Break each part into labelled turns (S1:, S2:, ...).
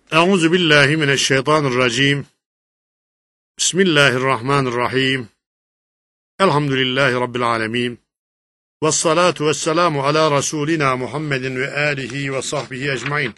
S1: Euzu billahi mineşşeytanirracim. Bismillahirrahmanirrahim. Elhamdülillahi rabbil alamin. Ves salatu vesselamu ala rasulina Muhammedin ve alihi ve sahbihi ecmaîn.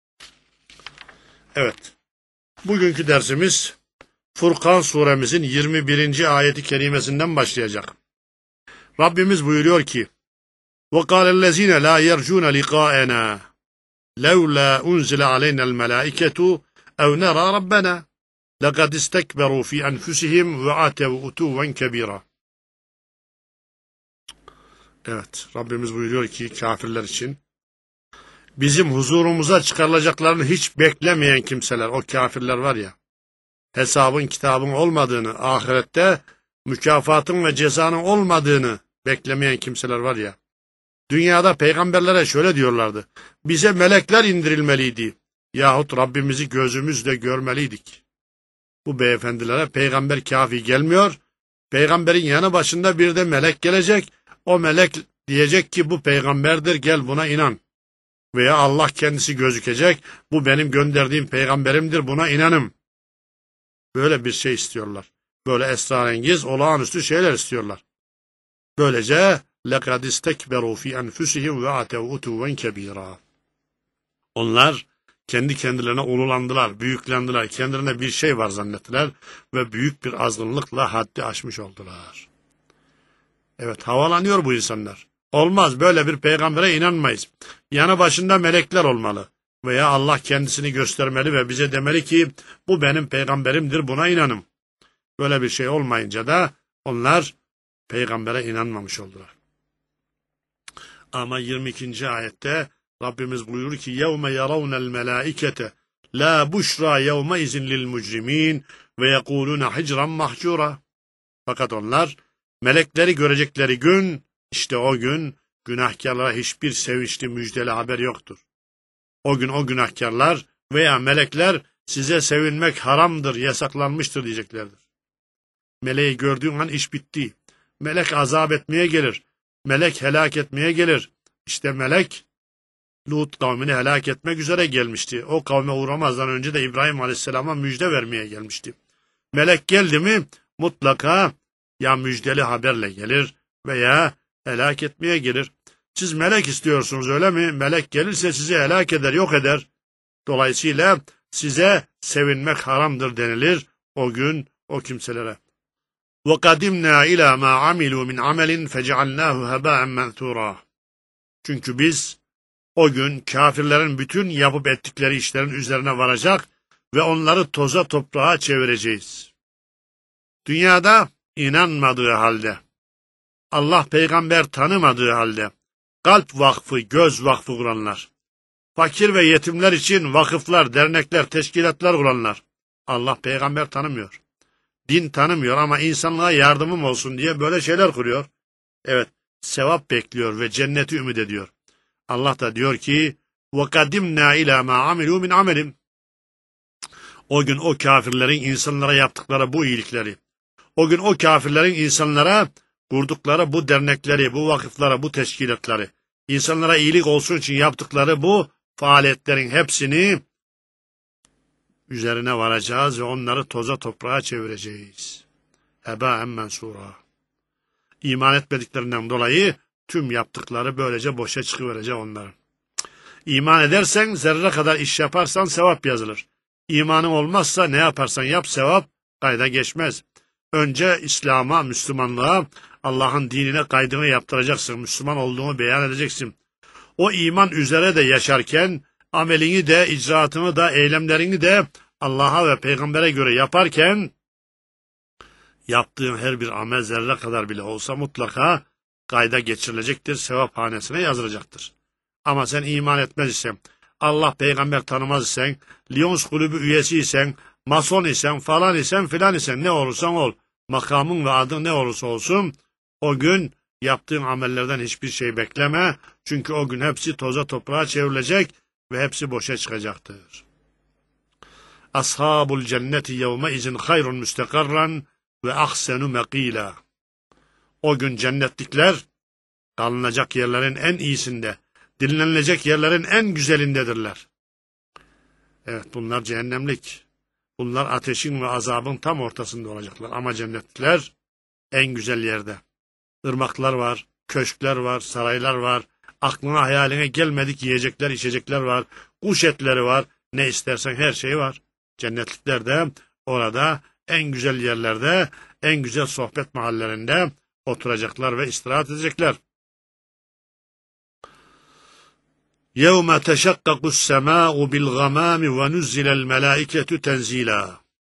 S1: Evet. Bugünkü dersimiz Furkan suremizin 21. ayeti kerimesinden başlayacak. Rabbimiz buyuruyor ki: وَقَالَ الَّذ۪ينَ لَا يَرْجُونَ لِقَاءَنَا لَوْلَا أُنْزِلَ عَلَيْنَا الْمَلَائِكَةُ اَوْ نَرَى رَبَّنَا لَقَدْ اسْتَكْبَرُوا فِي أَنْفُسِهِمْ وَعَتَوْا عُتُوًّا كَبِيرًا. Evet, Rabbimiz buyuruyor ki kafirler için, bizim huzurumuza çıkarılacaklarını hiç beklemeyen kimseler, o kafirler var ya, hesabın kitabın olmadığını, ahirette mükafatın ve cezanın olmadığını beklemeyen kimseler var ya, dünyada peygamberlere şöyle diyorlardı: bize melekler indirilmeliydi yahut Rabbimizi gözümüzle görmeliydik. Bu beyefendilere peygamber kafi gelmiyor, peygamberin yanı başında bir de melek gelecek, o melek diyecek ki bu peygamberdir, gel buna inan. Veya Allah kendisi gözükecek, bu benim gönderdiğim peygamberimdir, buna inanım. Böyle bir şey istiyorlar. Böyle esrarengiz, olağanüstü şeyler istiyorlar. Böylece لَقَدْ اسْتَكْبَرُوا فِي أَنْفُسِهِمْ وَعَتَوْا عُتُوًّا كَبِيرًا. Onlar kendi kendilerine ululandılar, büyüklendiler, kendilerine bir şey var zannettiler ve büyük bir azgınlıkla haddi aşmış oldular. Evet, havalanıyor bu insanlar. Olmaz, böyle bir peygambere inanmayız. Yanı başında melekler olmalı veya Allah kendisini göstermeli ve bize demeli ki bu benim peygamberimdir, buna inanım. Böyle bir şey olmayınca da onlar peygambere inanmamış oldular. Ama 22. ayette Rabbimiz buyurur ki يَوْمَ يَرَوْنَ الْمَلَائِكَةَ لَا بُشْرَى يَوْمَئِذٍ لِلْمُجْرِمِينَ وَيَقُولُونَ حِجْرًا مَحْجُورًا. Fakat onlar melekleri görecekleri gün, işte o gün günahkarlara hiçbir sevinçli müjdeli haber yoktur. O gün o günahkarlar veya melekler size sevinmek haramdır, yasaklanmıştır diyeceklerdir. Meleği gördüğün an iş bitti. Melek azap etmeye gelir. Melek helak etmeye gelir. İşte melek Lut kavmini helak etmek üzere gelmişti. O kavme uğramazdan önce de İbrahim Aleyhisselam'a müjde vermeye gelmişti. Melek geldi mi mutlaka ya müjdeli haberle gelir veya helak etmeye gelir. Siz melek istiyorsunuz öyle mi? Melek gelirse sizi helak eder, yok eder. Dolayısıyla size sevinmek haramdır denilir o gün o kimselere. وَقَدِمْنَا إِلَى مَا عَمِلُوا مِنْ عَمَلٍ فَجَعَلْنَاهُ هَبَاءً مَنْثُورًا. Çünkü biz o gün kafirlerin bütün yapıp ettikleri işlerin üzerine varacak ve onları toza toprağa çevireceğiz. Dünyada inanmadığı halde, Allah peygamber tanımadığı halde, kalp vakfı, göz vakfı kuranlar, fakir ve yetimler için vakıflar, dernekler, teşkilatlar kuranlar, Allah peygamber tanımıyor. Din tanımıyor ama insanlığa yardımım olsun diye böyle şeyler kuruyor. Evet, sevap bekliyor ve cenneti ümit ediyor. Allah da diyor ki وَقَدِمْنَا إِلَى مَا عَمِلُوا مِنْ عَمَلٍ. O gün o kafirlerin insanlara yaptıkları bu iyilikleri, o gün o kafirlerin insanlara kurdukları bu dernekleri, bu vakıfları, bu teşkilatları, insanlara iyilik olsun için yaptıkları bu faaliyetlerin hepsini üzerine varacağız ve onları toza toprağa çevireceğiz. Hebâen mensûrâ. İman etmediklerinden dolayı tüm yaptıkları böylece boşa çıkıverecek onların. İman edersen, zerre kadar iş yaparsan sevap yazılır. İmanın olmazsa ne yaparsan yap sevap kayda geçmez. Önce İslam'a, Müslümanlığa, Allah'ın dinine kaydını yaptıracaksın. Müslüman olduğunu beyan edeceksin. O iman üzere de yaşarken, amelini de, icraatını da, eylemlerini de Allah'a ve peygambere göre yaparken, yaptığın her bir amel zerre kadar bile olsa mutlaka kayda geçirilecektir, sevap hanesine yazılacaktır. Ama sen iman etmez isen, Allah peygamber tanımaz isen, Lions kulübü üyesi isen, mason isen, falan isen, filan isen, ne olursan ol, makamın ve adın ne olursa olsun, o gün yaptığın amellerden hiçbir şey bekleme, çünkü o gün hepsi toza toprağa çevrilecek ve hepsi boşa çıkacaktır. Ashabul cenneti yevme izin hayrun müstekarran ve ahsenu mekila. O gün cennetlikler kalınacak yerlerin en iyisinde, dinlenilecek yerlerin en güzelindedirler. Evet, bunlar cehennemlik. Bunlar ateşin ve azabın tam ortasında olacaklar. Ama cennetlikler en güzel yerde. Irmaklar var, köşkler var, saraylar var. Aklına hayaline gelmedik yiyecekler, içecekler var. Kuş etleri var. Ne istersen her şey var. Cennetlikler de orada en güzel yerlerde, en güzel sohbet mahallelerinde oturacaklar ve istirahat edecekler. يَوْمَ تَشَقَّقُ السَّمَاءُ بِالْغَمَامِ وَنُزِّلَ الْمَلَائِكَةُ تَنْزِيلًا.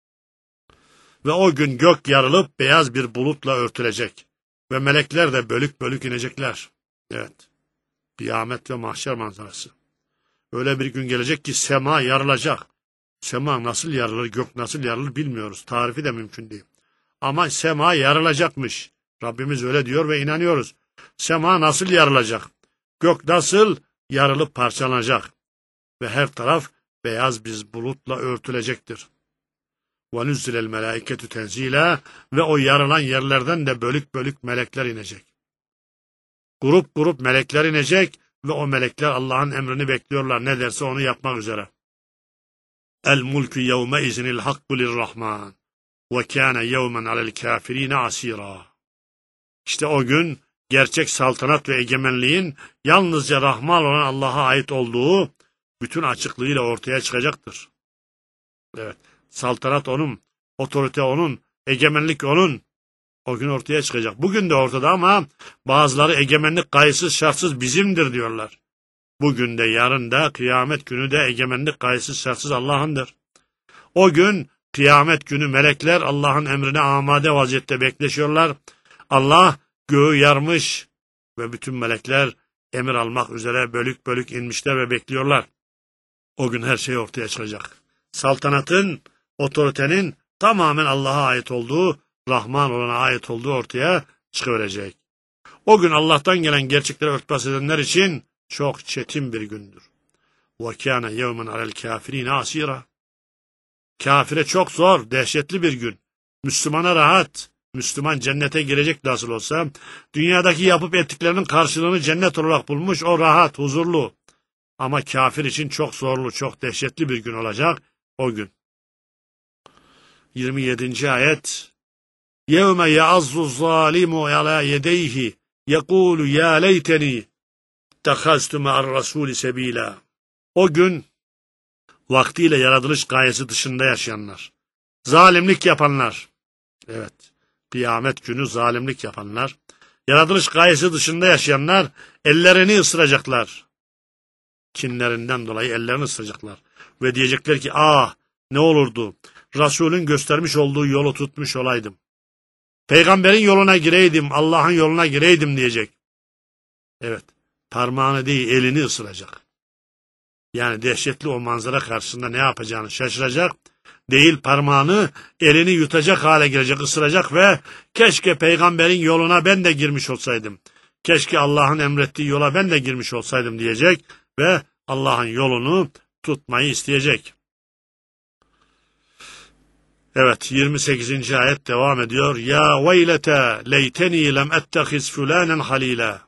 S1: Ve o gün gök yarılıp beyaz bir bulutla örtülecek. Ve melekler de bölük bölük inecekler. Evet. Kıyamet ve mahşer manzarası. Öyle bir gün gelecek ki sema yarılacak. Sema nasıl yarılır, gök nasıl yarılır bilmiyoruz. Tarifi de mümkün değil. Ama sema yarılacakmış. Rabbimiz öyle diyor ve inanıyoruz. Sema nasıl yarılacak? Gök nasıl yarılıp parçalanacak? Ve her taraf beyaz bir bulutla örtülecektir. وَنُزِّلَ الْمَلَائِكَةُ تَنْزِيلًا. Ve o yarılan yerlerden de bölük bölük melekler inecek. Grup grup melekler inecek ve o melekler Allah'ın emrini bekliyorlar. Ne derse onu yapmak üzere. El-mulku yevme izinil hakku lirrahman ve kâne yevmen alel kâfirîne asîrâ. İşte o gün gerçek saltanat ve egemenliğin yalnızca Rahman olan Allah'a ait olduğu bütün açıklığıyla ortaya çıkacaktır. Evet, saltanat onun, otorite onun, egemenlik onun. O gün ortaya çıkacak. Bugün de ortada ama bazıları egemenlik kayıtsız şartsız bizimdir diyorlar. Bugün de yarın da kıyamet günü de egemenlik kayıtsız şartsız Allah'ındır. O gün kıyamet günü melekler Allah'ın emrine amade vaziyette bekleşiyorlar. Allah göğü yarmış ve bütün melekler emir almak üzere bölük bölük inmişler ve bekliyorlar. O gün her şey ortaya çıkacak. Saltanatın, otoritenin tamamen Allah'a ait olduğu, Rahman olana ait olduğu ortaya çıkıverecek. O gün Allah'tan gelen gerçekleri örtbas edenler için çok çetin bir gündür. وَكَانَ يَوْمًا عَلَى الْكَافِرِينَ عَسِيرًا. Kafire çok zor, dehşetli bir gün. Müslümana rahat. Müslüman cennete girecek nasıl olsa, dünyadaki yapıp ettiklerinin karşılığını cennet olarak bulmuş, o rahat, huzurlu. Ama kafir için çok zorlu, çok dehşetli bir gün olacak o gün. 27. ayet. يَوْمَ يَعَزُّ الظَّالِمُ عَلَى يَدَيْهِ يَقُولُ يَا لَيْتَنِي اتَّخَذْتُ مَعَ الرَّسُولِ سَب۪يلًا. O gün vaktiyle yaratılış gayesi dışında yaşayanlar, zalimlik yapanlar, evet, kıyamet günü zalimlik yapanlar, yaratılış gayesi dışında yaşayanlar ellerini ısıracaklar. Kinlerinden dolayı ellerini ısıracaklar. Ve diyecekler ki ne olurdu Resul'ün göstermiş olduğu yolu tutmuş olaydım. Peygamberin yoluna gireydim, Allah'ın yoluna gireydim diyecek. Evet, parmağını değil elini ısıracak. Yani dehşetli o manzara karşısında ne yapacağını şaşıracak. Değil parmağını, elini yutacak hale gelecek, ısıracak ve keşke peygamberin yoluna ben de girmiş olsaydım. Keşke Allah'ın emrettiği yola ben de girmiş olsaydım diyecek ve Allah'ın yolunu tutmayı isteyecek. Evet, 28. ayet devam ediyor. Ya veylete leyteni lem ettehiz fulanen halila.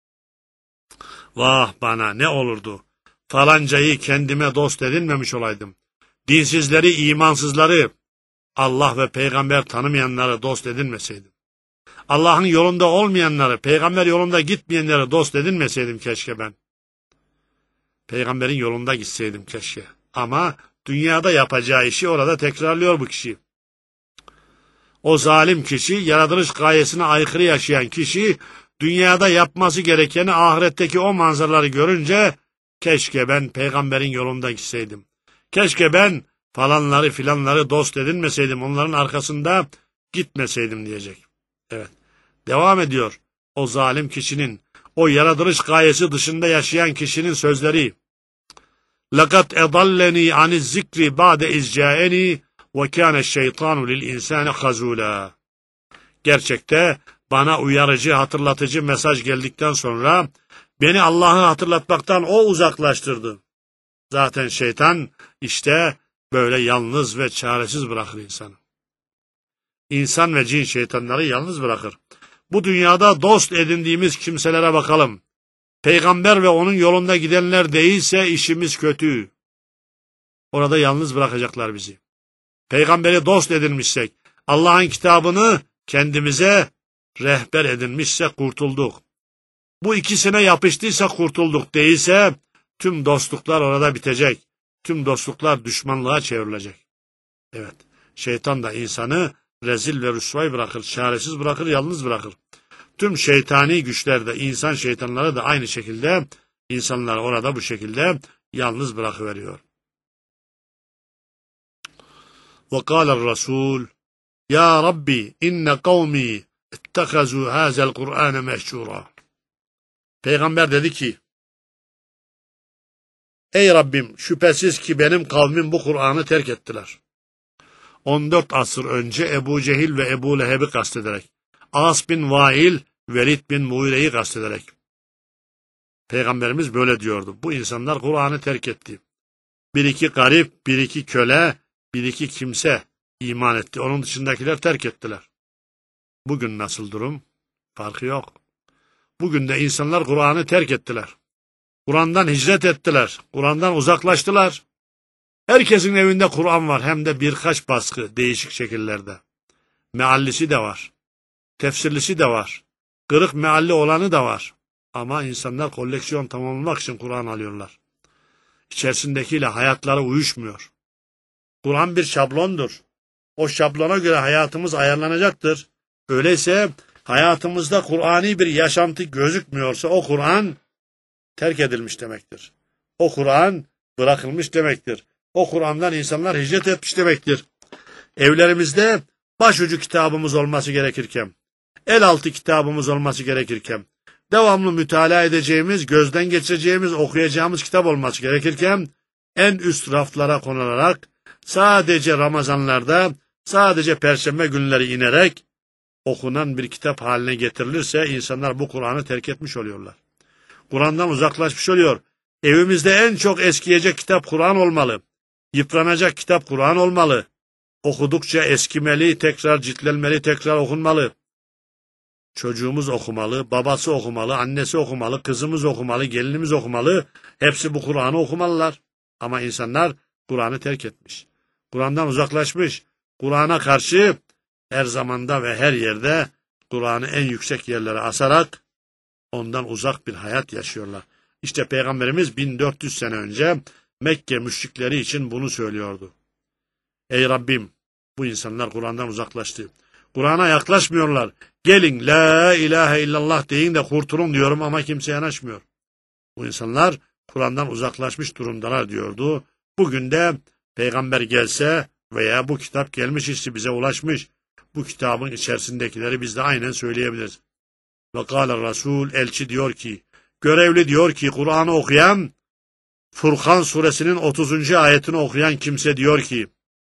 S1: Vah bana ne olurdu. Falancayı kendime dost edinmemiş olaydım. Dinsizleri, imansızları, Allah ve peygamber tanımayanları dost edinmeseydim. Allah'ın yolunda olmayanları, peygamber yolunda gitmeyenleri dost edinmeseydim keşke ben. Peygamberin yolunda gitseydim keşke. Ama dünyada yapacağı işi orada tekrarlıyor bu kişi. O zalim kişi, yaratılış gayesine aykırı yaşayan kişi, dünyada yapması gerekeni ahiretteki o manzaraları görünce, keşke ben peygamberin yolunda gitseydim. Keşke ben falanları filanları dost edinmeseydim, onların arkasında gitmeseydim diyecek. Evet, devam ediyor. O zalim kişinin, o yaratılış gayesi dışında yaşayan kişinin sözleri. لَقَدْ اَضَلَّنِي عَنِ الذِّكْرِ بَعْدَ اِزْجَاءَنِي وَكَانَ الشَّيْطَانُ لِلْاِنْسَانِ خَزُولًا. Gerçekte bana uyarıcı, hatırlatıcı mesaj geldikten sonra beni Allah'ı hatırlatmaktan o uzaklaştırdı. Zaten şeytan işte böyle yalnız ve çaresiz bırakır insanı. İnsan ve cin şeytanları yalnız bırakır. Bu dünyada dost edindiğimiz kimselere bakalım. Peygamber ve onun yolunda gidenler değilse işimiz kötü. orada yalnız bırakacaklar bizi. Peygamberi dost edinmişsek, Allah'ın kitabını kendimize rehber edinmişsek kurtulduk. Bu ikisine yapıştıysa kurtulduk, değilse tüm dostluklar orada bitecek. Tüm dostluklar düşmanlığa çevrilecek. Evet, şeytan da insanı rezil ve rüsvay bırakır, çaresiz bırakır, yalnız bırakır. Tüm şeytani güçler de, insan şeytanları da aynı şekilde insanları orada bu şekilde yalnız bırakıveriyor. وقال الرسول يا ربي إن قومي اتخذوا هذا القرآن مهجورا. Peygamber dedi ki, ey Rabbim, şüphesiz ki benim kavmim bu Kur'an'ı terk ettiler. 14 asır önce Ebu Cehil ve Ebu Leheb'i kastederek, As bin Vail, Velid bin Muire'yi kastederek. Peygamberimiz böyle diyordu. Bu insanlar Kur'an'ı terk etti. Bir iki garip, bir iki köle, bir iki kimse iman etti. Onun dışındakiler terk ettiler. Bugün nasıl durum? Farkı yok. Bugün de insanlar Kur'an'ı terk ettiler. Kur'an'dan hicret ettiler. Kur'an'dan uzaklaştılar. Herkesin evinde Kur'an var. Hem de birkaç baskı değişik şekillerde. Meallisi de var. Tefsirlisi de var. Kırık mealli olanı da var. Ama insanlar koleksiyon tamamlamak için Kur'an alıyorlar. İçerisindekiyle hayatları uyuşmuyor. Kur'an bir şablondur. O şablona göre hayatımız ayarlanacaktır. Öyleyse hayatımızda Kur'ani bir yaşantı gözükmüyorsa o Kur'an terk edilmiş demektir. O Kur'an bırakılmış demektir. O Kur'an'dan insanlar hicret etmiş demektir. Evlerimizde başucu kitabımız olması gerekirken, el altı kitabımız olması gerekirken, devamlı mütalaa edeceğimiz, gözden geçireceğimiz, okuyacağımız kitap olması gerekirken, en üst raflara konularak, sadece Ramazanlarda, sadece Perşembe günleri inerek, okunan bir kitap haline getirilirse, insanlar bu Kur'an'ı terk etmiş oluyorlar. Kur'an'dan uzaklaşmış oluyor. Evimizde en çok eskiyecek kitap Kur'an olmalı. Yıpranacak kitap Kur'an olmalı. Okudukça eskimeli, tekrar ciltlenmeli, tekrar okunmalı. Çocuğumuz okumalı, babası okumalı, annesi okumalı, kızımız okumalı, gelinimiz okumalı. Hepsi bu Kur'an'ı okumalılar. Ama insanlar Kur'an'ı terk etmiş. Kur'an'dan uzaklaşmış. Kur'an'a karşı her zamanda ve her yerde Kur'an'ı en yüksek yerlere asarak ondan uzak bir hayat yaşıyorlar. İşte Peygamberimiz 1400 sene önce Mekke müşrikleri için bunu söylüyordu. Ey Rabbim, bu insanlar Kur'an'dan uzaklaştı. Kur'an'a yaklaşmıyorlar. Gelin la ilahe illallah deyin de kurtulun diyorum ama kimse yanaşmıyor. Bu insanlar Kur'an'dan uzaklaşmış durumdalar diyordu. Bugün de peygamber gelse veya bu kitap gelmiş işte bize ulaşmış. Bu kitabın içerisindekileri biz de aynen söyleyebiliriz. Ve kâle Resul, elçi diyor ki, görevli diyor ki Kur'an'ı okuyan, Furkan suresinin 30. ayetini okuyan kimse diyor ki,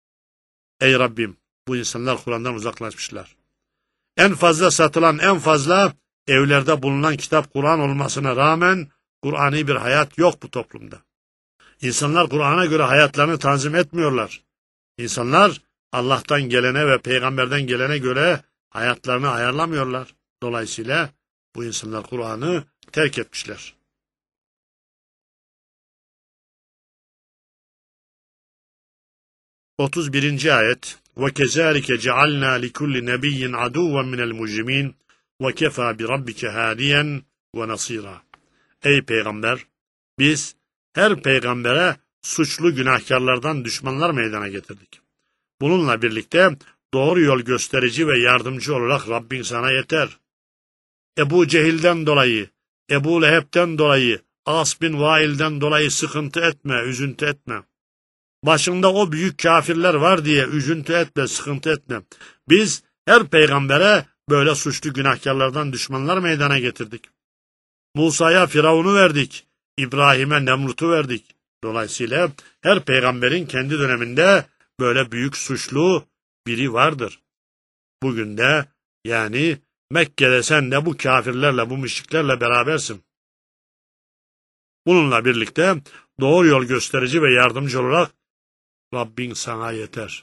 S1: ey Rabbim, bu insanlar Kur'an'dan uzaklaşmışlar. En fazla satılan, en fazla evlerde bulunan kitap Kur'an olmasına rağmen Kur'ani bir hayat yok bu toplumda. İnsanlar Kur'an'a göre hayatlarını tanzim etmiyorlar. İnsanlar Allah'tan gelene ve peygamberden gelene göre hayatlarını ayarlamıyorlar. Dolayısıyla bu insanlar Kur'an'ı terk etmişler. ...31. ayet... وَكَذَٰلِكَ جَعَلْنَا لِكُلِّ نَبِيٍّ عَدُوًّا مِنَ الْمُجْرِمِينَ وَكَفَى بِرَبِّكَ هَادِيًا وَنَصِيرًا. Ey peygamber! Biz her peygambere suçlu günahkarlardan düşmanlar meydana getirdik. Bununla birlikte doğru yol gösterici ve yardımcı olarak Rabbin sana yeter. Ebu Cehil'den dolayı, Ebu Leheb'den dolayı, As bin Vail'den dolayı sıkıntı etme, üzüntü etme. Başında o büyük kafirler var diye üzüntü etme, sıkıntı etme. Biz her peygambere böyle suçlu günahkarlardan düşmanlar meydana getirdik. Musa'ya Firavun'u verdik, İbrahim'e Nemrut'u verdik. Dolayısıyla her peygamberin kendi döneminde böyle büyük suçlu biri vardır. Bugün de yani Mekke'de sen de bu kafirlerle, bu müşriklerle berabersin. Bununla birlikte doğru yol gösterici ve yardımcı olarak Rabbin sana yeter.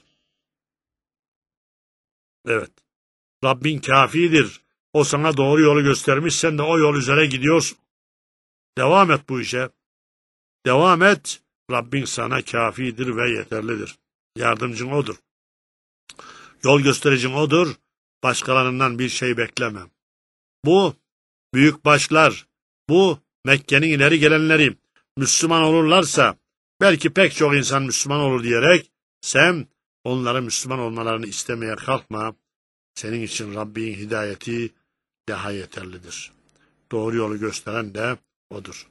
S1: Evet, Rabbin kafidir. O sana doğru yolu göstermiş, sen de o yol üzere gidiyorsun. Devam et bu işe. Devam et Rabbin sana kafidir ve yeterlidir. Yardımcın O'dur. Yol göstericin O'dur. Başkalarından bir şey bekleme. Bu büyük başlar, bu Mekke'nin ileri gelenleri Müslüman olurlarsa belki pek çok insan Müslüman olur diyerek sen onların Müslüman olmalarını istemeye kalkma. Senin için Rabbin hidayeti daha yeterlidir. Doğru yolu gösteren de O'dur.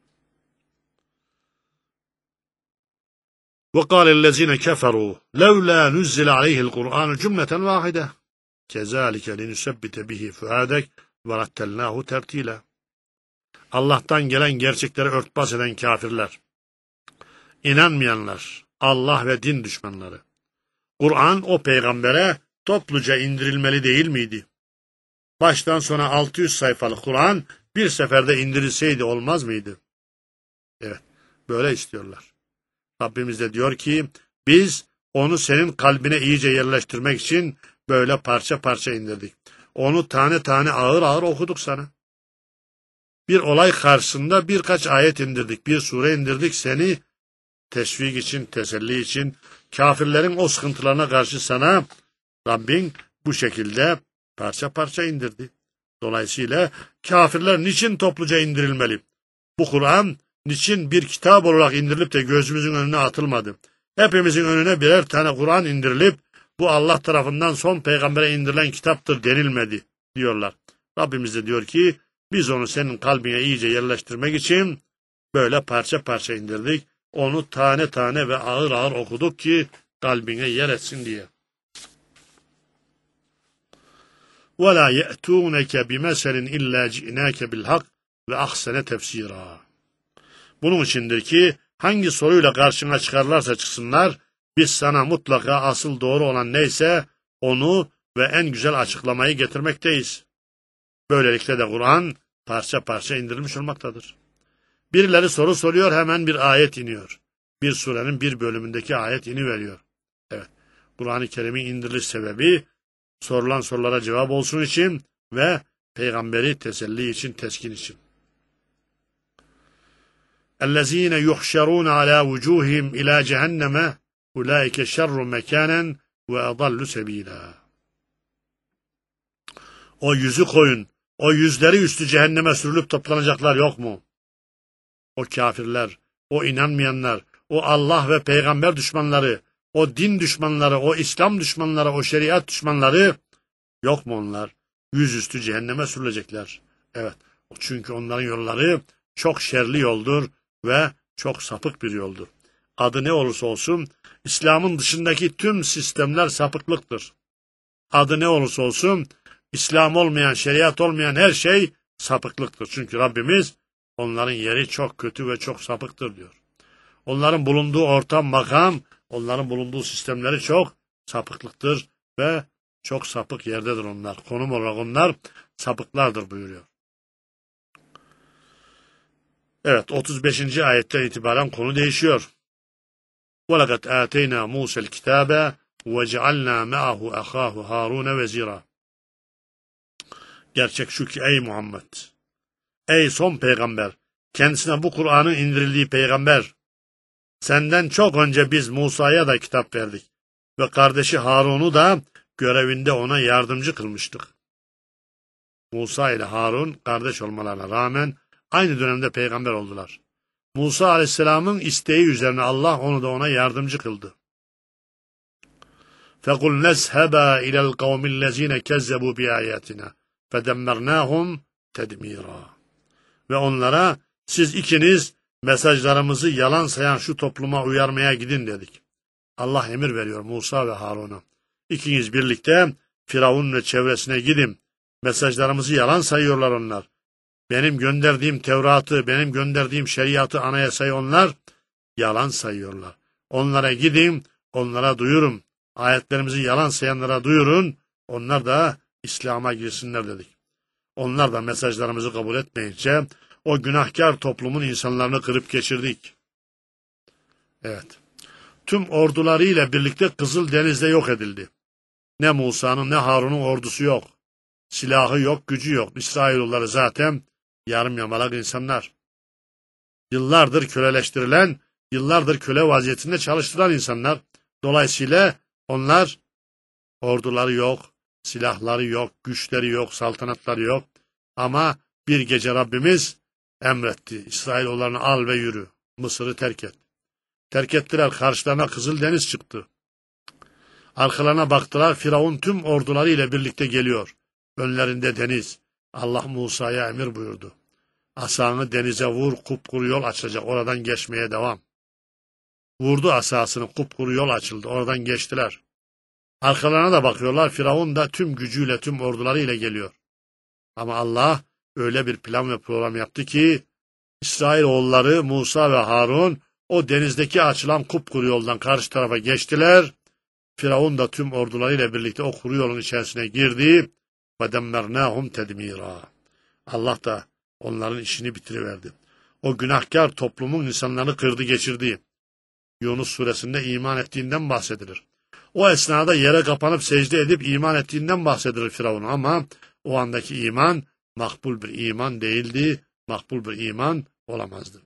S1: وَقَالَ الَّذِينَ كَفَرُوا لَوْلَا نُزِّلَ عَلَيْهِ الْقُرْآنُ جُمْلَةً وَاحِدَةً كَذَٰلِكَ لِنُثَبِّتَ بِهِ فُؤَادَكَ وَرَتَّلْنَاهُ تَرْتِيلًا. Allah'tan gelen gerçekleri örtbas eden kafirler, inanmayanlar, Allah ve din düşmanları. Kur'an o peygambere topluca indirilmeli değil miydi? Baştan sona 600 sayfalık Kur'an bir seferde indirilseydi olmaz mıydı? Evet, böyle istiyorlar. Rabbimiz de diyor ki, biz onu senin kalbine iyice yerleştirmek için böyle parça parça indirdik. Onu tane tane ağır ağır okuduk sana. Bir olay karşısında birkaç ayet indirdik, bir sure indirdik seni teşvik için, teselli için, kafirlerin o sıkıntılarına karşı sana Rabbin bu şekilde parça parça indirdi. Dolayısıyla kafirler niçin topluca indirilmeli? Bu Kur'an niçin bir kitap olarak indirilip de gözümüzün önüne atılmadı? Hepimizin önüne birer tane Kur'an indirilip bu Allah tarafından son peygambere indirilen kitaptır denilmedi diyorlar. Rabbimiz de diyor ki biz onu senin kalbine iyice yerleştirmek için böyle parça parça indirdik. Onu tane tane ve ağır ağır okuduk ki kalbine yer etsin diye. وَلَا يَأْتُونَكَ بِمَسَلٍ اِلَّا جِئْنَاكَ بِالْحَقِّ وَاَحْسَنَ تَفْسِيرًا. Bunun içindir ki hangi soruyla karşına çıkarlarsa çıksınlar, biz sana mutlaka asıl doğru olan neyse onu ve en güzel açıklamayı getirmekteyiz. Böylelikle de Kur'an parça parça indirilmiş olmaktadır. Birileri soru soruyor, hemen bir ayet iniyor. Bir surenin bir bölümündeki ayet iniveriyor. Evet, Kur'an-ı Kerim'in indiriliş sebebi sorulan sorulara cevap olsun için ve peygamberi teselli için, teskin için. اَلَّذ۪ينَ يُحْشَرُونَ عَلَى وُجُوهِهِمْ اِلَى جَهَنَّمَ اُولَٰئِكَ شَرٌّ مَكَانًا وَاَضَلُّ سَب۪يلًا. O yüzü koyun, o yüzleri üstü cehenneme sürülüp toplanacaklar yok mu? O kafirler, o inanmayanlar, o Allah ve peygamber düşmanları, o din düşmanları, o İslam düşmanları, o şeriat düşmanları yok mu onlar? Yüzüstü cehenneme sürülecekler. Evet, çünkü onların yolları çok şerli yoldur ve çok sapık bir yoldur. Adı ne olursa olsun, İslam'ın dışındaki tüm sistemler sapıklıktır. Adı ne olursa olsun, İslam olmayan, şeriat olmayan her şey sapıklıktır. Çünkü Rabbimiz onların yeri çok kötü ve çok sapıktır diyor. Onların bulunduğu ortam, makam, onların bulunduğu sistemleri çok sapıklıktır ve çok sapık yerdedir onlar. Konum olarak onlar sapıklardır buyuruyor. Evet, 35. ayetten itibaren konu değişiyor. وَلَقَدْ آتَيْنَا مُوسَى الْكِتَابَ وَجَعَلْنَا مَعَهُ أَخَاهُ هَارُونَ وَزِيرًا. Gerçek şu ki ey Muhammed, ey son peygamber, kendisine bu Kur'an'ın indirildiği peygamber, senden çok önce biz Musa'ya da kitap verdik ve kardeşi Harun'u da görevinde ona yardımcı kılmıştık. Musa ile Harun kardeş olmalarına rağmen aynı dönemde peygamber oldular. Musa aleyhisselamın isteği üzerine Allah onu da ona yardımcı kıldı. فَقُلْ نَزْهَبَا اِلَى الْقَوْمِ الَّذ۪ينَ كَذَّبُوا بِآيَاتِنَا فَدَمَّرْنَاهُمْ تَدْمِيرًا. Ve onlara siz ikiniz mesajlarımızı yalan sayan şu topluma uyarmaya gidin dedik. Allah emir veriyor Musa ve Harun'a. İkiniz birlikte Firavun ve çevresine gidin. Mesajlarımızı yalan sayıyorlar onlar. Benim gönderdiğim Tevrat'ı, benim gönderdiğim şeriatı, anayasayı onlar yalan sayıyorlar. Onlara gidin, onlara duyurun. Ayetlerimizi yalan sayanlara duyurun. Onlar da İslam'a girsinler dedik. Onlar da mesajlarımızı kabul etmeyince o günahkar toplumun insanlarını kırıp geçirdik. Evet. Tüm ordularıyla birlikte Kızıldeniz'de yok edildi. Ne Musa'nın ne Harun'un ordusu yok. Silahı yok, gücü yok. İsrailoğulları zaten yarım yamalak insanlar. Yıllardır köleleştirilen yıllardır köle vaziyetinde çalıştıran insanlar. Dolayısıyla onlar orduları yok, silahları yok, güçleri yok, saltanatları yok. Ama bir gece Rabbimiz emretti. İsrailoğullarını al ve yürü. Mısır'ı terk et. Terk ettiler. Karşılarına Kızıldeniz çıktı. Arkalarına baktılar. Firavun tüm orduları ile birlikte geliyor. Önlerinde deniz. Allah Musa'ya emir buyurdu. Asanı denize vur, kupkuru yol açacak. Oradan geçmeye devam. Vurdu asasını, kupkuru yol açıldı. Oradan geçtiler. Arkalarına da bakıyorlar. Firavun da tüm gücüyle, tüm orduları ile geliyor. Ama Allah öyle bir plan ve program yaptı ki İsrailoğulları Musa ve Harun o denizdeki açılan kupkuru yoldan karşı tarafa geçtiler. Firavun da tüm ordularıyla birlikte o kuru yolun içerisine girdi. وَدَمَّرْنَاهُمْ تَدْمِيرًا. Allah da onların işini bitiriverdi. O günahkar toplumun insanlarını kırdı geçirdi. Yunus suresinde iman ettiğinden bahsedilir. O esnada yere kapanıp secde edip iman ettiğinden bahsedilir Firavun, ama o andaki iman makbul bir iman değildi, makbul bir iman olamazdı.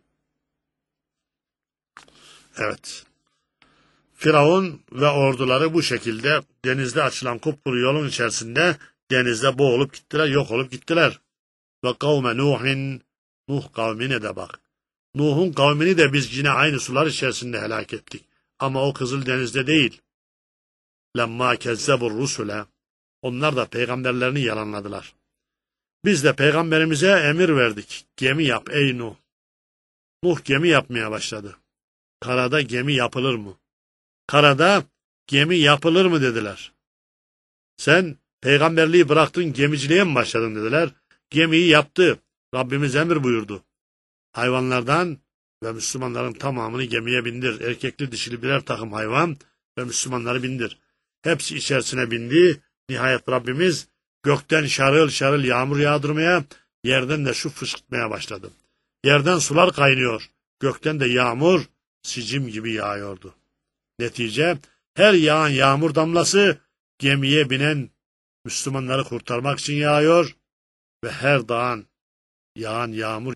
S1: Evet. Firavun ve orduları bu şekilde denizde açılan kupkuru yolun içerisinde denizde boğulup gittiler, yok olup gittiler. Ve kavme Nuhin, Nuh kavmine de bak. Nuh'un kavmini de biz yine aynı sular içerisinde helak ettik. Ama o Kızıldeniz'de değil. Lemma kezzebur rusule. Onlar da peygamberlerini yalanladılar. Biz de peygamberimize emir verdik. Gemi yap ey Nuh. Nuh gemi yapmaya başladı. Karada gemi yapılır mı? Karada gemi yapılır mı dediler. Sen peygamberliği bıraktın, gemiciliğe mi başladın dediler. Gemiyi yaptı. Rabbimiz emir buyurdu. Hayvanlardan ve Müslümanların tamamını gemiye bindir. Erkekli dişili birer takım hayvan ve Müslümanları bindir. Hepsi içerisine bindi. Nihayet Rabbimiz gökten şarıl şarıl yağmur yağdırmaya, yerden de su fışkırtmaya başladı. Yerden sular kaynıyor. Gökten de yağmur sicim gibi yağıyordu. Netice her yağan yağmur damlası gemiye binen Müslümanları kurtarmak için yağıyor ve her yağan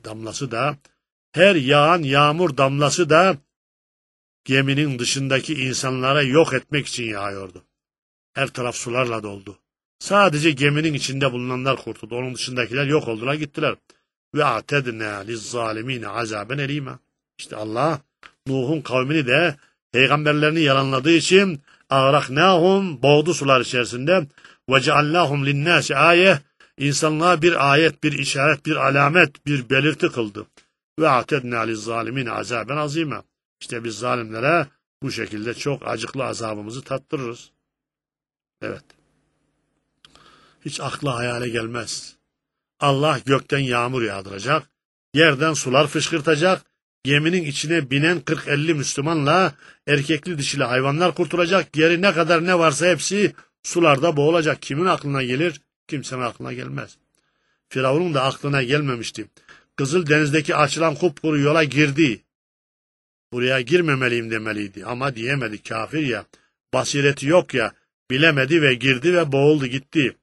S1: yağmur damlası da geminin dışındaki insanlara yok etmek için yağıyordu. Her taraf sularla doldu. Sadece geminin içinde bulunanlar kurtuldu. Onun dışındakiler yok oldular, gittiler. Ve atedna lizzalimine azaben elime. İşte Allah Nuh'un kavmini de peygamberlerini yalanladığı için ağraknahum, boğdu sular içerisinde. Ve ceallahum linnâsi ayeh, insanlığa bir ayet, bir işaret, bir alamet, bir belirti kıldı. Ve atedna lizzalimine azaben azime. İşte biz zalimlere bu şekilde çok acıklı azabımızı tattırırız. Evet. Hiç akla hayale gelmez. Allah gökten yağmur yağdıracak, yerden sular fışkırtacak, geminin içine binen 40-50 Müslümanla erkekli dişili hayvanlar kurtulacak, geri ne kadar ne varsa hepsi sularda boğulacak. Kimin aklına gelir? Kimsenin aklına gelmez. Firavun'un da aklına gelmemişti. Kızıldeniz'deki açılan kupkuru yola girdi. Buraya girmemeliyim demeliydi ama diyemedi, kafir ya, basireti yok ya, bilemedi ve girdi ve boğuldu gitti.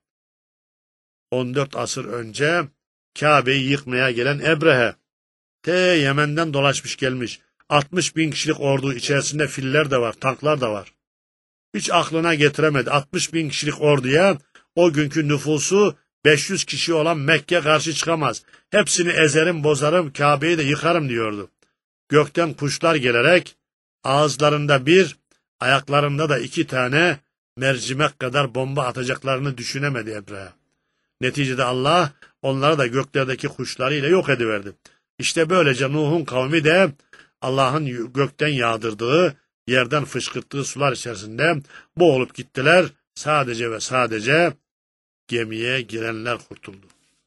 S1: 14 asır önce Kabe'yi yıkmaya gelen Ebrehe, Yemen'den dolaşmış gelmiş. 60 bin kişilik ordu, içerisinde filler de var, tanklar da var. Hiç aklına getiremedi. 60 bin kişilik orduya o günkü nüfusu 500 kişi olan Mekke karşı çıkamaz. Hepsini ezerim, bozarım, Kabe'yi de yıkarım diyordu. Gökten kuşlar gelerek ağızlarında bir, ayaklarında da 2 tane mercimek kadar bomba atacaklarını düşünemedi Ebrehe. Neticede Allah onları da göklerdeki kuşlarıyla yok ediverdi. İşte böylece Nuh'un kavmi de Allah'ın gökten yağdırdığı, yerden fışkırttığı sular içerisinde boğulup gittiler. Sadece ve sadece gemiye girenler kurtuldu.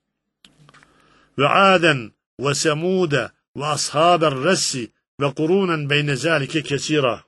S1: Ve Aden ve Semude ve ashaber ressi ve kurunen beyne zalike kesira.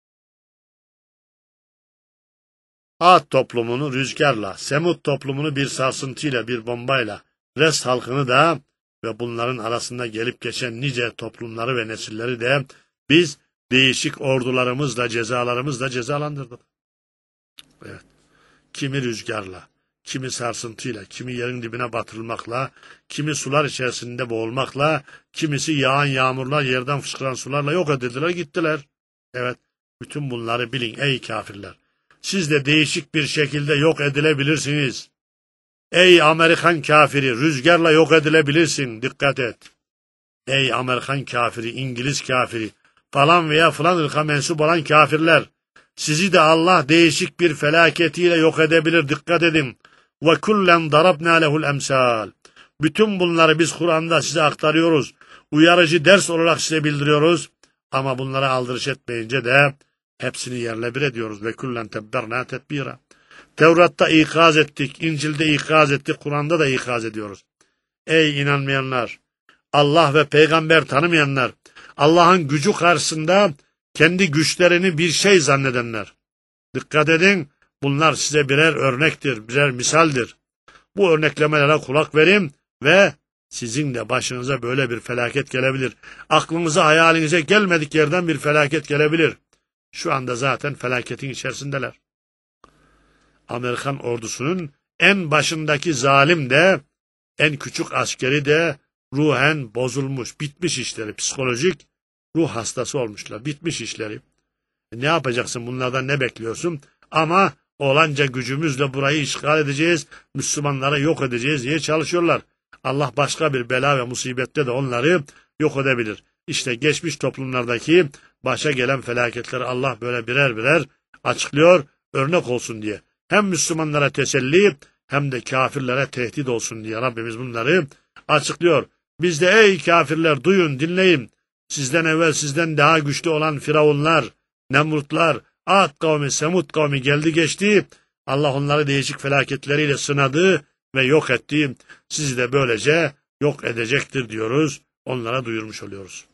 S1: Ad toplumunu rüzgarla, Semud toplumunu bir sarsıntıyla, bir bombayla, Res halkını da ve bunların arasında gelip geçen nice toplumları ve nesilleri de biz değişik ordularımızla, cezalarımızla cezalandırdık. Evet. Kimi rüzgarla, kimi sarsıntıyla, kimi yerin dibine batırılmakla, kimi sular içerisinde boğulmakla, kimisi yağan yağmurlar, yerden fışkıran sularla yok edildiler, gittiler. Evet, bütün bunları bilin ey kafirler. Siz de değişik bir şekilde yok edilebilirsiniz. Ey Amerikan kafiri, rüzgarla yok edilebilirsin, dikkat et. Ey Amerikan kafiri, İngiliz kafiri, falan veya falan ırka mensup olan kafirler, sizi de Allah değişik bir felaketiyle yok edebilir, dikkat edin. وَكُلًّا ضَرَبْنَا لَهُ الْاَمْسَالِ Bütün bunları biz Kur'an'da size aktarıyoruz. Uyarıcı ders olarak size bildiriyoruz. Ama bunlara aldırış etmeyince de hepsini yerle bir ediyoruz. وَكُلًّا تَبَّرْنَا تَتْبِيرًا Tevrat'ta ikaz ettik, İncil'de ikaz ettik, Kur'an'da da ikaz ediyoruz. Ey inanmayanlar, Allah ve peygamber tanımayanlar, Allah'ın gücü karşısında kendi güçlerini bir şey zannedenler. Dikkat edin, bunlar size birer örnektir, birer misaldir. Bu örneklemelere kulak verin ve sizin de başınıza böyle bir felaket gelebilir. Aklınıza, hayalinize gelmedik yerden bir felaket gelebilir. Şu anda zaten felaketin içerisindeler. Amerikan ordusunun en başındaki zalim de, en küçük askeri de ruhen bozulmuş, bitmiş işleri, psikolojik ruh hastası olmuşlar, bitmiş işleri. Ne yapacaksın, bunlardan ne bekliyorsun? Ama olanca gücümüzle burayı işgal edeceğiz, Müslümanları yok edeceğiz diye çalışıyorlar. Allah başka bir bela ve musibette de onları yok edebilir. İşte geçmiş toplumlardaki başa gelen felaketleri Allah böyle birer birer açıklıyor, örnek olsun diye. Hem Müslümanlara teselli hem de kafirlere tehdit olsun diye Rabbimiz bunları açıklıyor. Biz de ey kafirler duyun, dinleyin. Sizden evvel sizden daha güçlü olan Firavunlar, Nemrutlar, Ad kavmi, Semud kavmi geldi geçti. Allah onları değişik felaketleriyle sınadı ve yok etti. Sizi de böylece yok edecektir diyoruz. Onlara duyurmuş oluyoruz.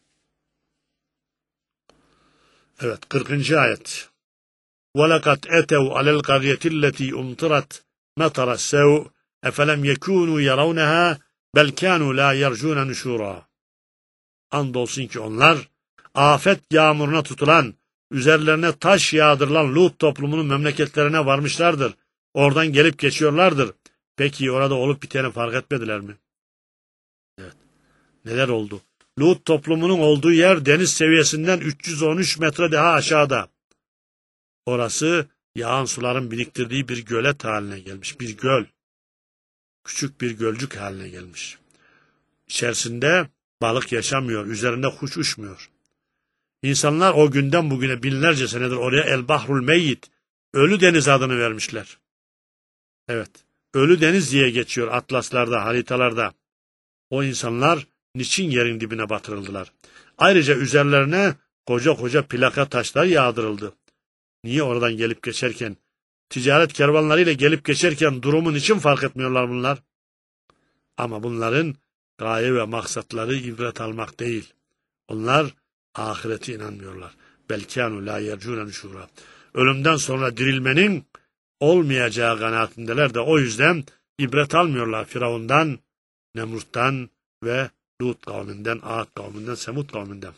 S1: Evet, 40. ayet. وَلَقَدْ اَتَوْا عَلَى الْقَرْيَةِ الَّتِي اُمْطِرَتْ مَطَرَ السَّوْءِ اَفَلَمْ يَكُونُوا يَرَوْنَهَا بَلْ كَانُوا لَا يَرْجُونَ نُشُورًا Andolsun ki onlar, afet yağmuruna tutulan, üzerlerine taş yağdırılan Lut toplumunun memleketlerine varmışlardır. Oradan gelip geçiyorlardır. Peki orada olup biteni fark etmediler mi? Evet. Neler oldu? Lut toplumunun olduğu yer deniz seviyesinden 313 metre daha aşağıda. Orası yağan suların biriktirdiği bir gölet haline gelmiş. Bir göl. Küçük bir gölcük haline gelmiş. İçerisinde balık yaşamıyor. Üzerinde kuş uçmuyor. İnsanlar o günden bugüne binlerce senedir oraya El Bahrul Meyyit, Ölü Deniz adını vermişler. Evet. Ölü Deniz diye geçiyor atlaslarda, haritalarda. O insanlar niçin yerin dibine batırıldılar? Ayrıca üzerlerine koca koca plaka taşlar yağdırıldı. Niye oradan gelip geçerken, ticaret kervanlarıyla gelip geçerken durumun için fark etmiyorlar bunlar? Ama bunların gaye ve maksatları ibret almak değil. Onlar ahirete inanmıyorlar. Belkânu lâ yercûne nüşûrâ. Ölümden sonra dirilmenin olmayacağı kanaatindeler de o yüzden ibret almıyorlar Firavundan, Nemrut'tan ve Lut kavminden, Ad kavminden, Semud kavminden.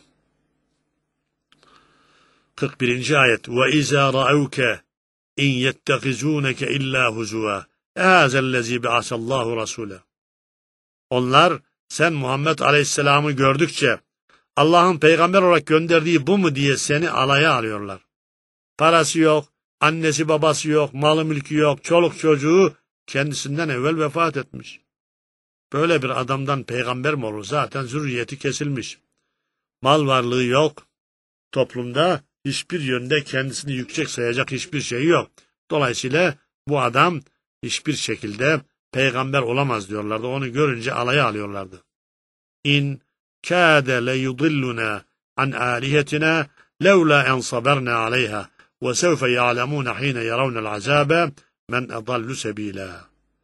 S1: 41. ayet. وَاِذَا رَأَوْكَ اِنْ يَتَّخِزُونَكَ اِلَّا هُزُوًا اَهَذَا الَّذ۪ي بَعَسَ اللّٰهُ رَسُولًا Onlar sen Muhammed Aleyhisselam'ı gördükçe Allah'ın peygamber olarak gönderdiği bu mu diye seni alaya alıyorlar. Parası yok, annesi babası yok, malı mülkü yok, çoluk çocuğu kendisinden evvel vefat etmiş. Böyle bir adamdan peygamber mi olur? Zaten zürriyeti kesilmiş. Mal varlığı yok. Toplumda hiçbir yönde kendisini yüksek sayacak hiçbir şey yok. Dolayısıyla bu adam hiçbir şekilde peygamber olamaz diyorlardı. Onu görünce alaya alıyorlardı. İn kâde le yudilluna an âlihetina levla en saberna aleyha ve sevfe ya'lemûne hîne yaravnel azâbe men edallu sebîlâ.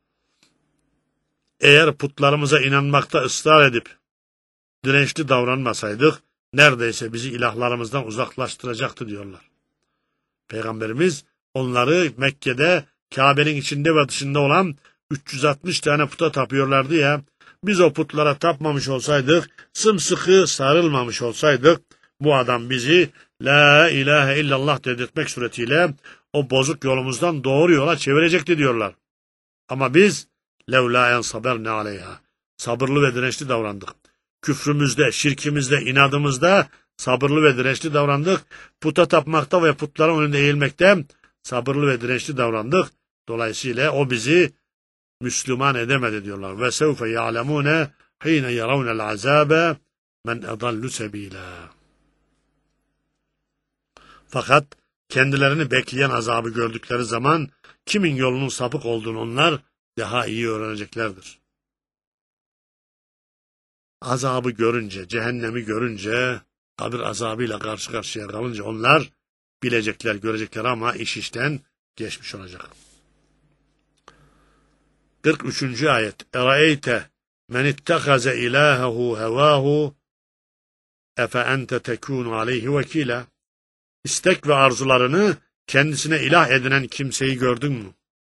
S1: Eğer putlarımıza inanmakta ısrar edip dirençli davranmasaydık neredeyse bizi ilahlarımızdan uzaklaştıracaktı diyorlar. Peygamberimiz onları Mekke'de Kabe'nin içinde ve dışında olan 360 tane puta tapıyorlardı ya, biz o putlara tapmamış olsaydık, sımsıkı sarılmamış olsaydık, bu adam bizi La ilahe illallah dedirtmek suretiyle o bozuk yolumuzdan doğru yola çevirecekti diyorlar. Ama biz levla en saberne aleyha. Sabırlı ve dirençli davrandık. Küfrümüzde, şirkimizde, inadımızda sabırlı ve dirençli davrandık. Puta tapmakta ve putların önünde eğilmekte sabırlı ve dirençli davrandık. Dolayısıyla o bizi Müslüman edemedi diyorlar. Ve sevfe ya'lemune hine yaravnel azabe men edallu sebila. Fakat kendilerini bekleyen azabı gördükleri zaman kimin yolunun sapık olduğunu onlar daha iyi öğreneceklerdir. Azabı görünce, cehennemi görünce, kabir azabıyla karşı karşıya kalınca onlar bilecekler, görecekler ama iş işten geçmiş olacak. 43. ayet. Eraeyte men ittehaze ilahehu hevahu efe ente tekunu aleyhi vekila. İstek ve arzularını kendisine ilah edinen kimseyi gördün mü?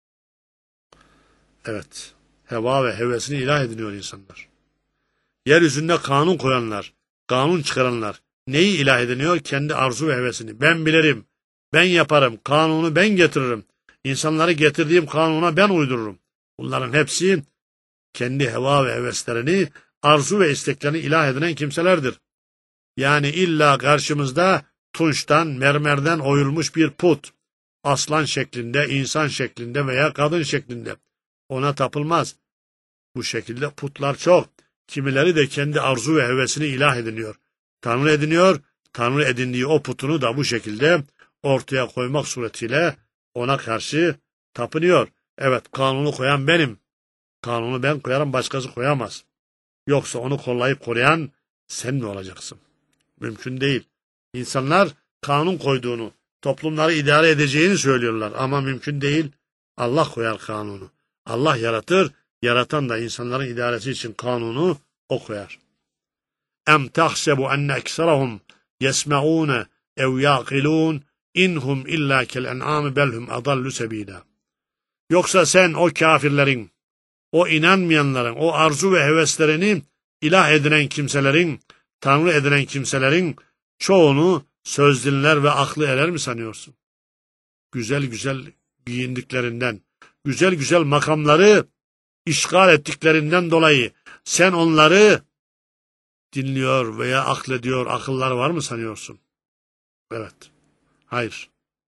S1: Evet, heva ve hevesini ilah ediniyor insanlar. Yeryüzünde kanun koyanlar, kanun çıkaranlar neyi ilah ediniyor? Kendi arzu ve hevesini. Ben bilirim, ben yaparım, kanunu ben getiririm. İnsanları getirdiğim kanuna ben uydururum. Bunların hepsi kendi heva ve heveslerini, arzu ve isteklerini ilah edinen kimselerdir. Yani illa karşımızda tunçtan, mermerden oyulmuş bir put, aslan şeklinde, insan şeklinde veya kadın şeklinde. Ona tapılmaz. Bu şekilde putlar çok. Kimileri de kendi arzu ve hevesini ilah ediniyor. Tanrı ediniyor, Tanrı edindiği o putunu da bu şekilde ortaya koymak suretiyle ona karşı tapınıyor. Evet, kanunu koyan benim. Kanunu ben koyarım, başkası koyamaz. Yoksa onu kollayıp koruyan sen mi olacaksın? Mümkün değil. İnsanlar kanun koyduğunu, toplumları idare edeceğini söylüyorlar ama mümkün değil. Allah koyar kanunu. Allah yaratır, yaratan da insanların idaresi için kanunu o koyar. Em tahsebu enne ekserahum yesme'ûne ev yaqilûn inhum illa kel en'âmi belhum adallu sebîlâ. Yoksa sen o kafirlerin, o inanmayanların, o arzu ve heveslerini ilah edinen kimselerin, Tanrı edinen kimselerin çoğunu söz dinler ve aklı erer mi sanıyorsun? Güzel güzel giyindiklerinden, güzel güzel makamları işgal ettiklerinden dolayı sen onları dinliyor veya aklediyor, akılları var mı sanıyorsun? Evet. Hayır.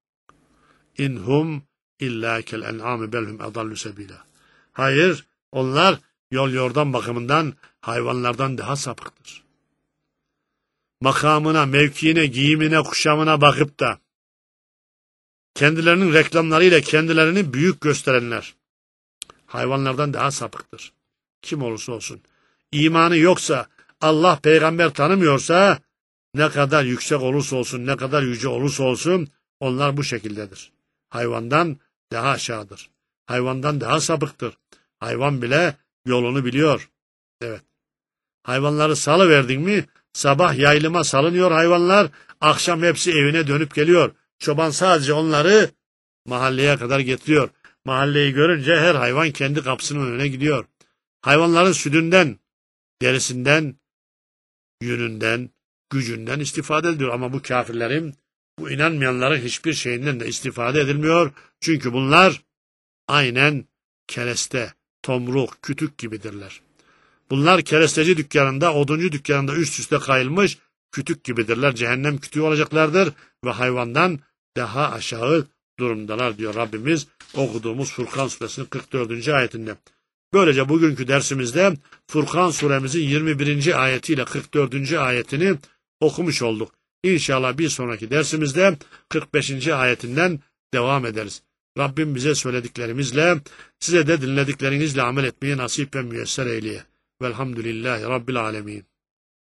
S1: İnhum illa kel en'âmi belhum adallu sebîlâ. Hayır, onlar yol yordam bakımından hayvanlardan daha sapıktır. Makamına, mevkiine, giyimine, kuşamına bakıp da kendilerinin reklamlarıyla kendilerini büyük gösterenler hayvanlardan daha sapıktır. Kim olursa olsun. İmanı yoksa, Allah peygamber tanımıyorsa, ne kadar yüksek olursa olsun, ne kadar yüce olursa olsun, onlar bu şekildedir. Hayvandan daha aşağıdır. Hayvandan daha sapıktır. Hayvan bile yolunu biliyor. Evet. Hayvanları salıverdin mi, sabah yaylıma salınıyor hayvanlar, akşam hepsi evine dönüp geliyor. Çoban sadece onları mahalleye kadar getiriyor. Mahalleyi görünce her hayvan kendi kapısının önüne gidiyor. Hayvanların sütünden, derisinden, yününden, gücünden istifade ediyor. Ama bu kafirlerin, bu inanmayanların hiçbir şeyinden de istifade edilmiyor. Çünkü bunlar aynen kereste, tomruk, kütük gibidirler. Bunlar keresteci dükkanında, oduncu dükkanında üst üste kayılmış kütük gibidirler. Cehennem kütüğü olacaklardır ve hayvandan daha aşağı durumdalar diyor Rabbimiz okuduğumuz Furkan suresinin 44. ayetinde. Böylece bugünkü dersimizde Furkan suremizin 21. ayetiyle 44. ayetini okumuş olduk. İnşallah bir sonraki dersimizde 45. ayetinden devam ederiz. Rabbim bize söylediklerimizle, size de dinlediklerinizle amel etmeyi nasip ve müyesser eyleye. Velhamdülillahi Rabbil alemin.